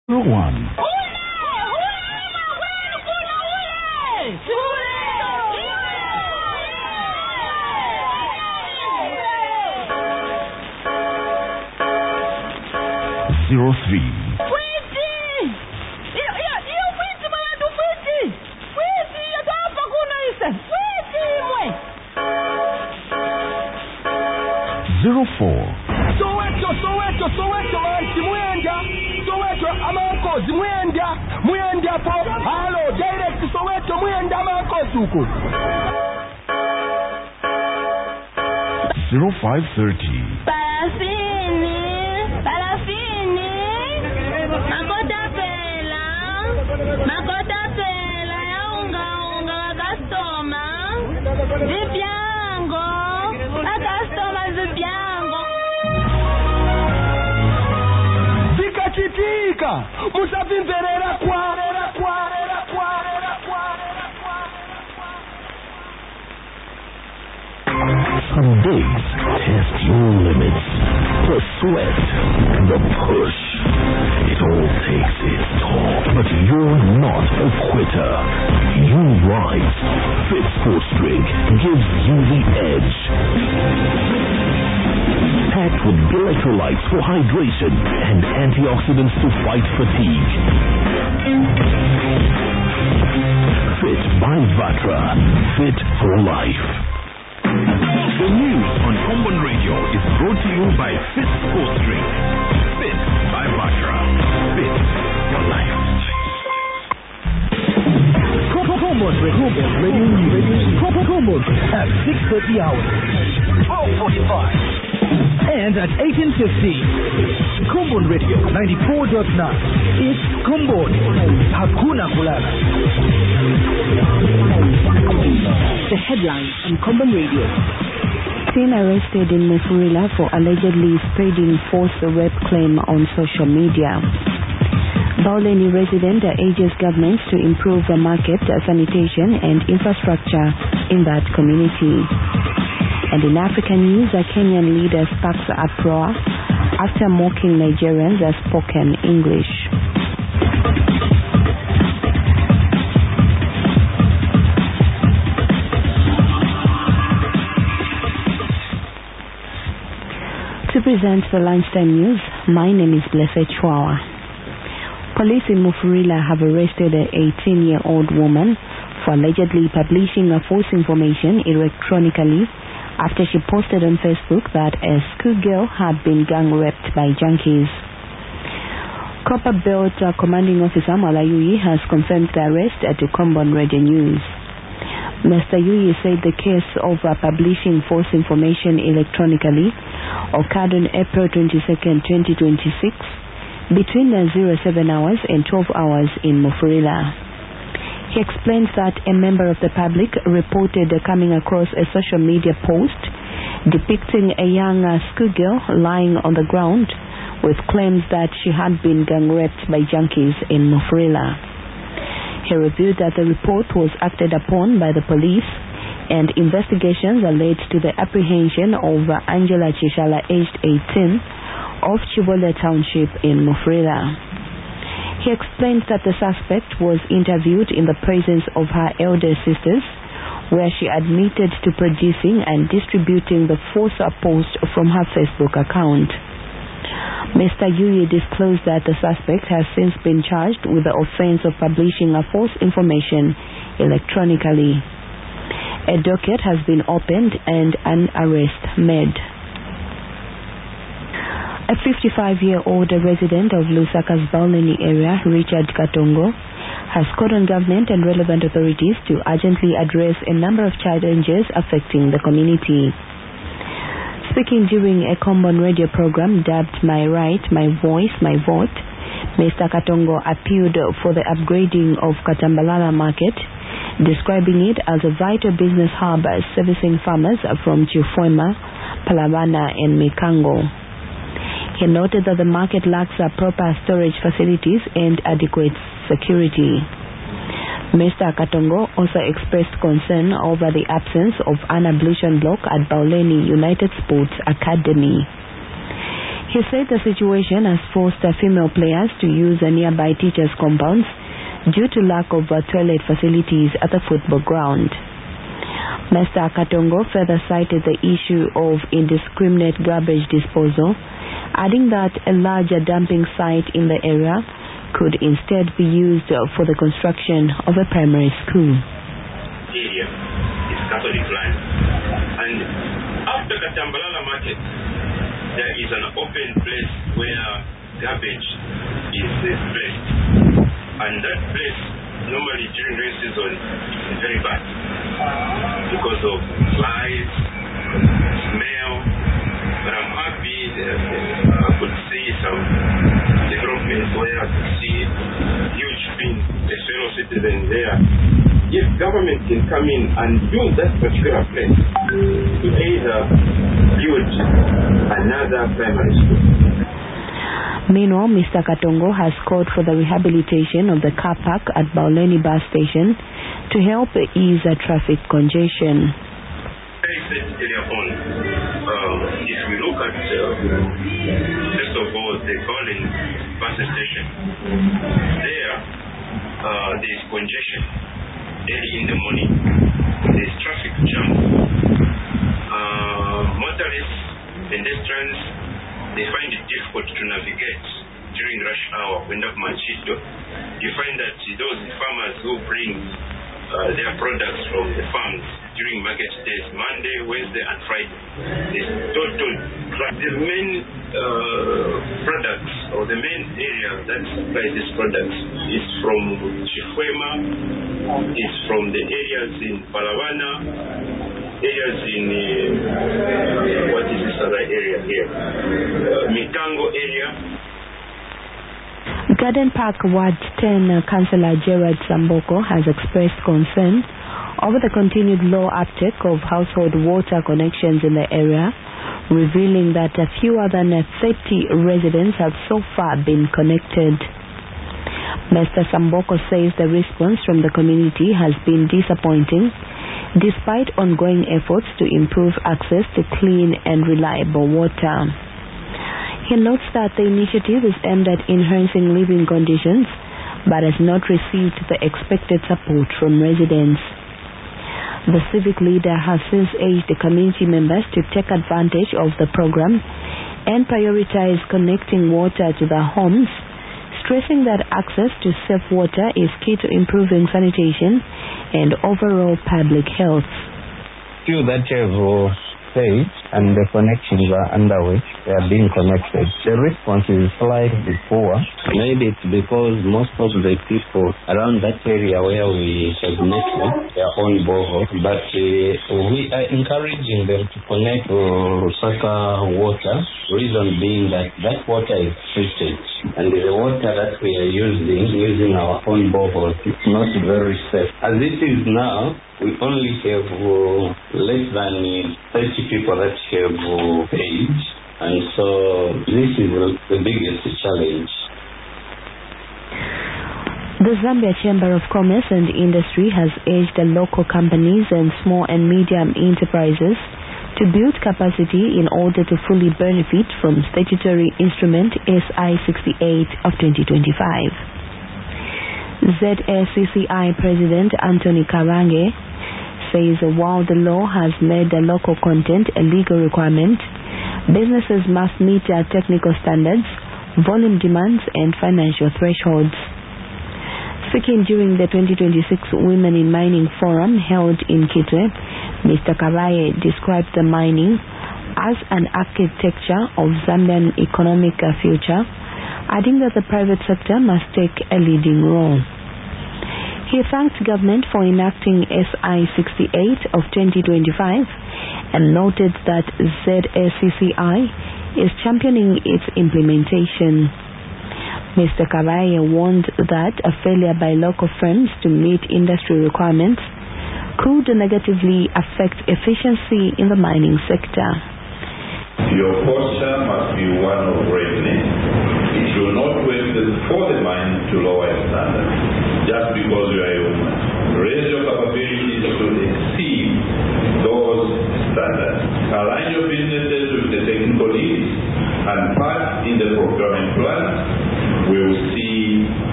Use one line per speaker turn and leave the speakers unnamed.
01. Zero 03. Zero 04.
Soweto man, Simwenda. Soweto amanko, Mwenda po. Hello, direct to Soweto, Mwenda amanko suku.
0530.
Parafini. Makota pela ya unga customer. Zipiango. Customer zipiango.
Chitika, musavimverera kwa.
Some days test your limits. The sweat, the push. It all takes its toll. But you're not a quitter. You rise. Fit Sports Drink gives you the edge. Packed with electrolytes for hydration and antioxidants to fight fatigue. Fit by Vatra. Fit for life. The news on Common Radio is brought to you by Fit Sports Drink. Fit by Vatra. Fit for life.
Common Radio News. Common at 6:30 hours. 12:45. And at 18:50. Common Radio 94.9. It's Common. Hakuna Kulala.
The headlines on Common Radio. Seen arrested in Mufulira for allegedly spreading false rape claim on social media. Bauleni resident urges governments to improve the market, sanitation and infrastructure in that community. And in African news, a Kenyan leader sparks uproar after mocking Nigerians as spoken English. To present the lunchtime news, my name is Blessed Chwawa. Police in Mufulira have arrested an 18-year-old woman for allegedly publishing a false information electronically after she posted on Facebook that a schoolgirl had been gang raped by junkies. Copperbelt Commanding Officer Malayui has confirmed the arrest to Combon Radio News. Mr. Yui said the case of publishing false information electronically occurred on April 22nd, 2026 between 07 hours and 12 hours in Mufulira. He explains that a member of the public reported coming across a social media post depicting a young schoolgirl lying on the ground with claims that she had been gang raped by junkies in Mufulira. He revealed that the report was acted upon by the police and investigations led to the apprehension of Angela Chishala, aged 18, of Chivola Township in Mufulira. He explained that the suspect was interviewed in the presence of her elder sisters, where she admitted to producing and distributing the false post from her Facebook account. Mr. Yui disclosed that the suspect has since been charged with the offense of publishing a false information electronically. A docket has been opened and an arrest made. A 55-year-old resident of Lusaka's Bauleni area, Richard Katongo, has called on government and relevant authorities to urgently address a number of challenges affecting the community. Speaking during a Common Radio program dubbed My Right, My Voice, My Vote, Mr. Katongo appealed for the upgrading of Katambalala Market, describing it as a vital business hub servicing farmers from Chifuema, Palabana and Mikango. He noted that the market lacks proper storage facilities and adequate security. Mr. Katongo also expressed concern over the absence of an ablution block at Bauleni United Sports Academy. He said the situation has forced female players to use nearby teachers' compounds due to lack of toilet facilities at the football ground. Mr. Katongo further cited the issue of indiscriminate garbage disposal, adding that a larger dumping site in the area could instead be used for the construction of a primary school.
Area is Catholic land, and after Katambalala market, there is an open place where garbage is placed, and that place normally during rain season is very bad because of flies, smell. But I'm happy that I could see some developments where I could see huge bins, a fellow citizen there. If government can come in and use that particular place to either build another primary school.
Meanwhile, Mr. Katongo has called for the rehabilitation of the car park at Bauleni bus station to help ease traffic congestion.
I said earlier on, if we look at, first of all, the Bauleni bus station, there is congestion early in the morning. There is traffic jam. Motorists, pedestrians, they find it difficult to navigate during rush hour. When up Manchito, you find that those farmers who bring their products from the farms during market days, Monday, Wednesday, and Friday, there's total. The main products or the main area that supplies these products is from Chifwema, it's from the areas in Palawana, areas in what is this other area here? Mitango area.
Garden Park Ward 10 Councillor Gerard Samboko has expressed concern over the continued low uptake of household water connections in the area, revealing that a fewer than 30 residents have so far been connected. Mr. Samboko says the response from the community has been disappointing, despite ongoing efforts to improve access to clean and reliable water. He notes that the initiative is aimed at enhancing living conditions, but has not received the expected support from residents. The civic leader has since urged the community members to take advantage of the program and prioritize connecting water to their homes, stressing that access to safe water is key to improving sanitation and overall public health.
Few that have said and the connections are underway, they are being connected. The response is slightly poor. Maybe it's because most of the people around that area where we have network, their own borehole, but we are encouraging them to connect to Rusaka water, reason being that water is treated, and the water that we are using our own borehole, it's not very safe. As it is now, we only have less than 30 people that have paid, and so this is the biggest challenge.
The Zambia Chamber of Commerce and Industry has urged the local companies and small and medium enterprises to build capacity in order to fully benefit from statutory instrument SI 68 of 2025. ZSCCI President Anthony Karange says while the law has made the local content a legal requirement, businesses must meet their technical standards, volume demands, and financial thresholds. Speaking during the 2026 Women in Mining Forum held in Kitwe, Mr. Karaye described the mining as an architecture of Zambian economic future, adding that the private sector must take a leading role. He thanked government for enacting SI 68 of 2025 and noted that ZSCCI is championing its implementation. Mr. Karaye warned that a failure by local firms to meet industry requirements could negatively affect efficiency in the mining sector.
Your posture must be one of readiness. It will not wait for the mine to lower its standards just because you are human. Raise your capabilities to exceed those standards. Align your businesses with the technical needs and part in the procurement plan